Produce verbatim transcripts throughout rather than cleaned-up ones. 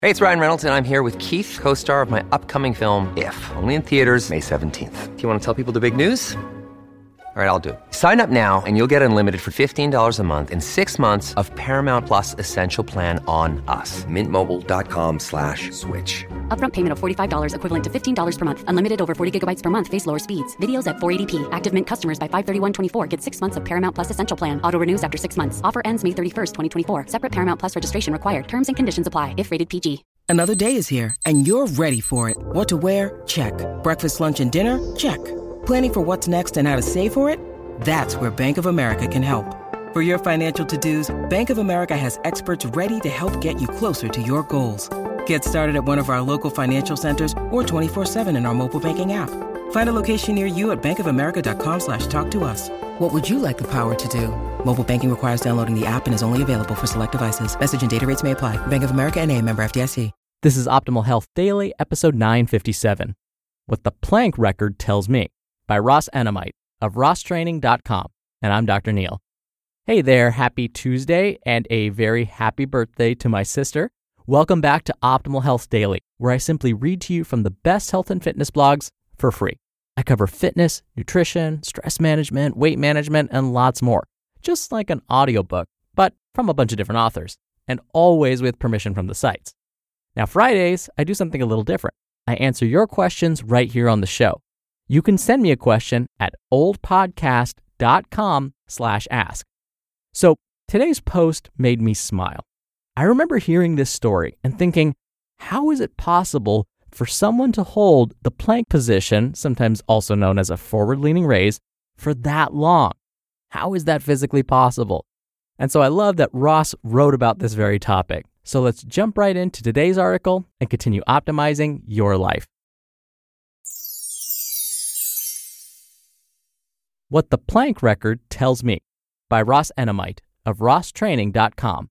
Hey, it's Ryan Reynolds, and I'm here with Keith, co-star of my upcoming film, If, only in theaters May seventeenth. Do you want to tell people the big news? All right, I'll do it. Sign up now and you'll get unlimited for fifteen dollars a month and six months of Paramount Plus Essential Plan on us. Mint Mobile dot com slash switch. Upfront payment of forty-five dollars equivalent to fifteen dollars per month. Unlimited over forty gigabytes per month. Face lower speeds. Videos at four eighty p. Active Mint customers by five thirty-one twenty-four get six months of Paramount Plus Essential Plan. Auto renews after six months. Offer ends May thirty-first, twenty twenty-four. Separate Paramount Plus registration required. Terms and conditions apply if rated P G. Another day is here, and you're ready for it. What to wear? Check. Breakfast, lunch, and dinner? Check. Planning for what's next and how to save for it? That's where Bank of America can help. For your financial to-dos, Bank of America has experts ready to help get you closer to your goals. Get started at one of our local financial centers or twenty-four seven in our mobile banking app. Find a location near you at bankofamerica.com slash talk to us. What would you like the power to do? Mobile banking requires downloading the app and is only available for select devices. Message and data rates may apply. Bank of America N A, member F D I C. This is Optimal Health Daily, episode nine fifty-seven. What the Planck Record Tells Me by Ross Enamait of ross training dot com. And I'm Doctor Neil. Hey there, happy Tuesday and a very happy birthday to my sister. Welcome back to Optimal Health Daily, where I simply read to you from the best health and fitness blogs for free. I cover fitness, nutrition, stress management, weight management, and lots more. Just like an audiobook, but from a bunch of different authors, and always with permission from the sites. Now, Fridays, I do something a little different. I answer your questions right here on the show. You can send me a question at oldpodcast.com slash ask. So today's post made me smile. I remember hearing this story and thinking, how is it possible for someone to hold the plank position, sometimes also known as a forward-leaning raise, for that long? How is that physically possible? And so I love that Ross wrote about this very topic. So let's jump right into today's article and continue optimizing your life. What the Planck Record Tells Me by Ross Enamait of ross training dot com.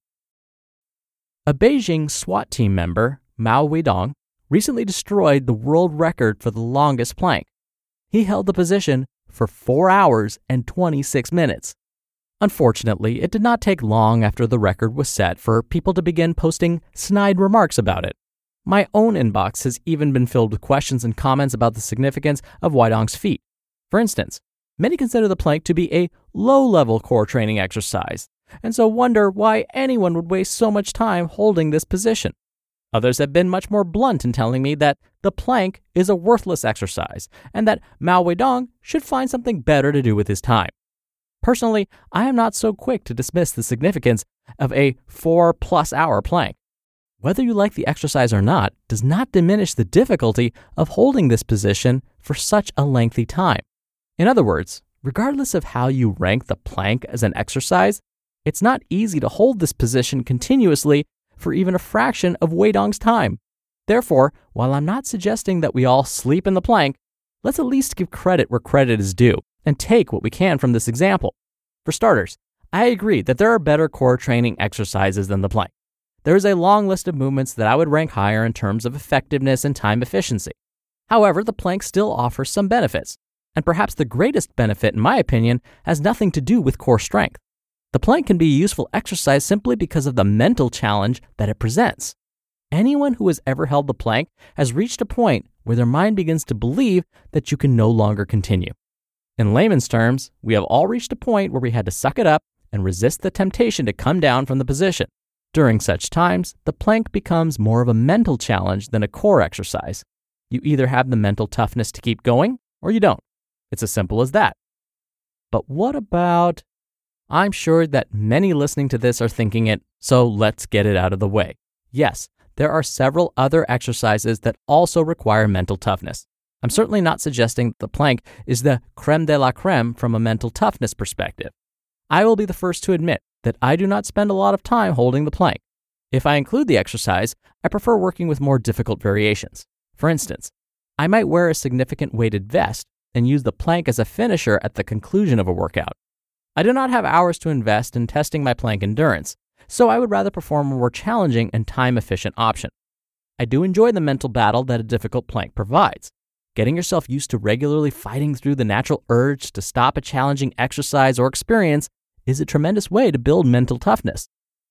A Beijing SWAT team member, Mao Weidong, recently destroyed the world record for the longest plank. He held the position for four hours and twenty-six minutes. Unfortunately, it did not take long after the record was set for people to begin posting snide remarks about it. My own inbox has even been filled with questions and comments about the significance of Weidong's feat. For instance, many consider the plank to be a low-level core training exercise, and so wonder why anyone would waste so much time holding this position. Others have been much more blunt in telling me that the plank is a worthless exercise, and that Mao Weidong should find something better to do with his time. Personally, I am not so quick to dismiss the significance of a four-plus hour plank. Whether you like the exercise or not does not diminish the difficulty of holding this position for such a lengthy time. In other words, regardless of how you rank the plank as an exercise, it's not easy to hold this position continuously for even a fraction of Weidong's time. Therefore, while I'm not suggesting that we all sleep in the plank, let's at least give credit where credit is due and take what we can from this example. For starters, I agree that there are better core training exercises than the plank. There is a long list of movements that I would rank higher in terms of effectiveness and time efficiency. However, the plank still offers some benefits, and perhaps the greatest benefit, in my opinion, has nothing to do with core strength. The plank can be a useful exercise simply because of the mental challenge that it presents. Anyone who has ever held the plank has reached a point where their mind begins to believe that you can no longer continue. In layman's terms, we have all reached a point where we had to suck it up and resist the temptation to come down from the position. During such times, the plank becomes more of a mental challenge than a core exercise. You either have the mental toughness to keep going or you don't. It's as simple as that. But what about... I'm sure that many listening to this are thinking it, so let's get it out of the way. Yes, there are several other exercises that also require mental toughness. I'm certainly not suggesting that the plank is the creme de la creme from a mental toughness perspective. I will be the first to admit that I do not spend a lot of time holding the plank. If I include the exercise, I prefer working with more difficult variations. For instance, I might wear a significant weighted vest and use the plank as a finisher at the conclusion of a workout. I do not have hours to invest in testing my plank endurance, so I would rather perform a more challenging and time-efficient option. I do enjoy the mental battle that a difficult plank provides. Getting yourself used to regularly fighting through the natural urge to stop a challenging exercise or experience is a tremendous way to build mental toughness.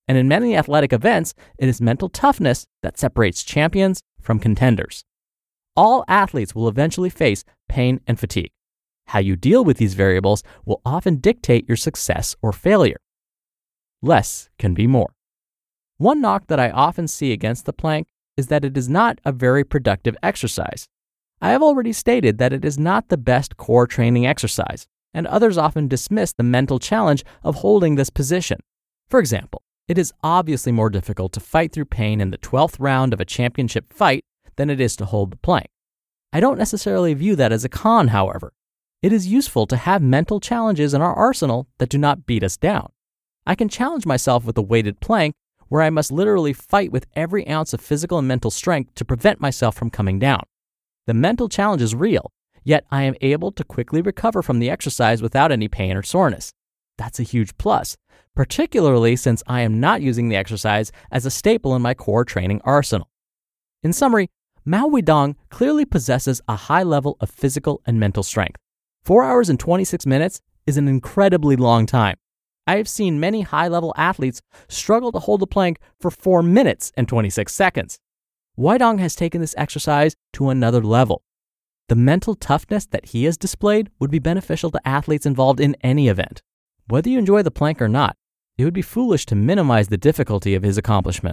And in many athletic events, it is mental toughness that separates champions from contenders. All athletes will eventually face pain and fatigue. How you deal with these variables will often dictate your success or failure. Less can be more. One knock that I often see against the plank is that it is not a very productive exercise. I have already stated that it is not the best core training exercise, and others often dismiss the mental challenge of holding this position. For example, it is obviously more difficult to fight through pain in the twelfth round of a championship fight than it is to hold the plank. I don't necessarily view that as a con, however. It is useful to have mental challenges in our arsenal that do not beat us down. I can challenge myself with a weighted plank where I must literally fight with every ounce of physical and mental strength to prevent myself from coming down. The mental challenge is real, yet I am able to quickly recover from the exercise without any pain or soreness. That's a huge plus, particularly since I am not using the exercise as a staple in my core training arsenal. In summary, Mao Weidong clearly possesses a high level of physical and mental strength. four hours and twenty-six minutes is an incredibly long time. I have seen many high-level athletes struggle to hold the plank for four minutes and twenty-six seconds. Weidong has taken this exercise to another level. The mental toughness that he has displayed would be beneficial to athletes involved in any event. Whether you enjoy the plank or not, it would be foolish to minimize the difficulty of his accomplishment.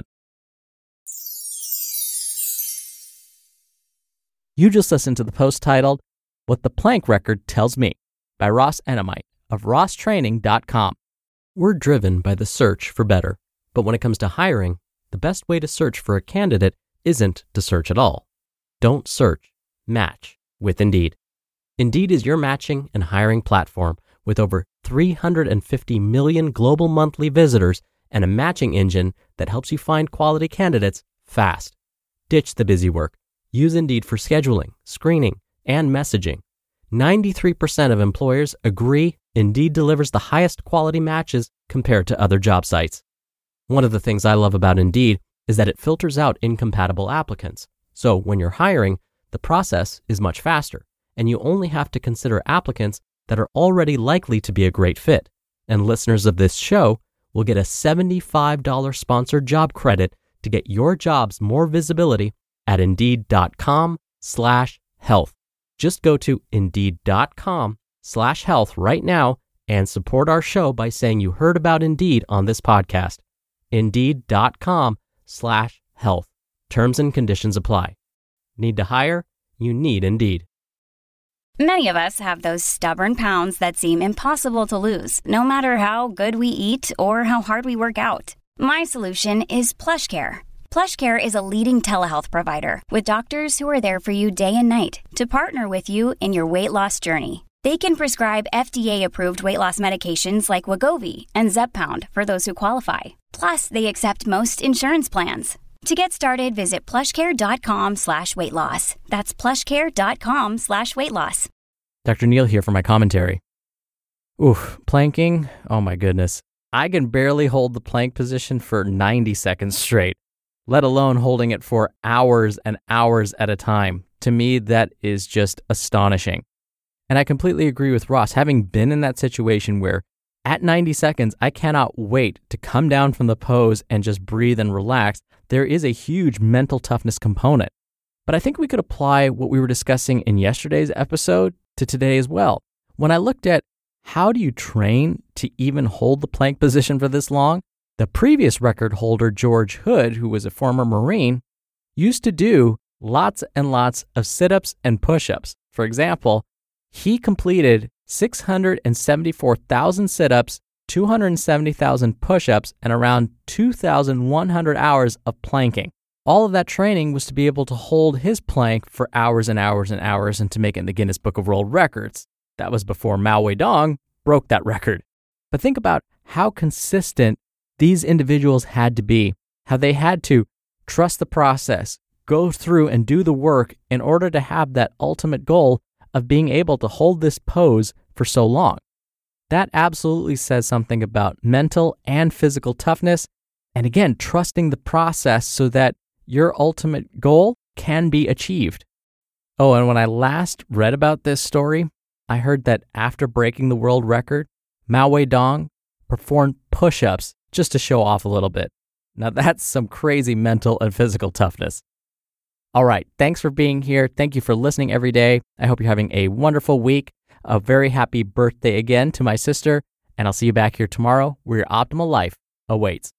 You just listened to the post titled, What the Plank Record Tells Me, by Ross Enamait of ross training dot com. We're driven by the search for better, but when it comes to hiring, the best way to search for a candidate isn't to search at all. Don't search, match with Indeed. Indeed is your matching and hiring platform with over three hundred fifty million global monthly visitors and a matching engine that helps you find quality candidates fast. Ditch the busy work. Use Indeed for scheduling, screening, and messaging. ninety-three percent of employers agree Indeed delivers the highest quality matches compared to other job sites. One of the things I love about Indeed is that it filters out incompatible applicants. So when you're hiring, the process is much faster, and you only have to consider applicants that are already likely to be a great fit. And listeners of this show will get a seventy-five dollars sponsored job credit to get your jobs more visibility at Indeed.com slash health. Just go to Indeed.com slash health right now and support our show by saying you heard about Indeed on this podcast. Indeed.com slash health. Terms and conditions apply. Need to hire? You need Indeed. Many of us have those stubborn pounds that seem impossible to lose, no matter how good we eat or how hard we work out. My solution is PlushCare. PlushCare is a leading telehealth provider with doctors who are there for you day and night to partner with you in your weight loss journey. They can prescribe F D A-approved weight loss medications like Wegovy and Zepbound for those who qualify. Plus, they accept most insurance plans. To get started, visit plushcare.com slash weight loss. That's plushcare.com slash weight loss. Doctor Neal here for my commentary. Oof, planking, oh my goodness. I can barely hold the plank position for ninety seconds straight, let alone holding it for hours and hours at a time. To me, that is just astonishing. And I completely agree with Ross, having been in that situation where at ninety seconds, I cannot wait to come down from the pose and just breathe and relax. There is a huge mental toughness component. But I think we could apply what we were discussing in yesterday's episode to today as well. When I looked at how do you train to even hold the plank position for this long, the previous record holder, George Hood, who was a former Marine, used to do lots and lots of sit-ups and push-ups. For example, he completed six hundred seventy-four thousand sit-ups, two hundred seventy thousand push-ups, and around two thousand one hundred hours of planking. All of that training was to be able to hold his plank for hours and hours and hours and to make it in the Guinness Book of World Records. That was before Mao Weidong broke that record. But think about how consistent these individuals had to be, how they had to trust the process, go through and do the work in order to have that ultimate goal of being able to hold this pose for so long. That absolutely says something about mental and physical toughness, and again, trusting the process so that your ultimate goal can be achieved. Oh, and when I last read about this story, I heard that after breaking the world record, Mao Weidong performed push-ups just to show off a little bit. Now that's some crazy mental and physical toughness. All right, thanks for being here. Thank you for listening every day. I hope you're having a wonderful week. A very happy birthday again to my sister, and I'll see you back here tomorrow where your optimal life awaits.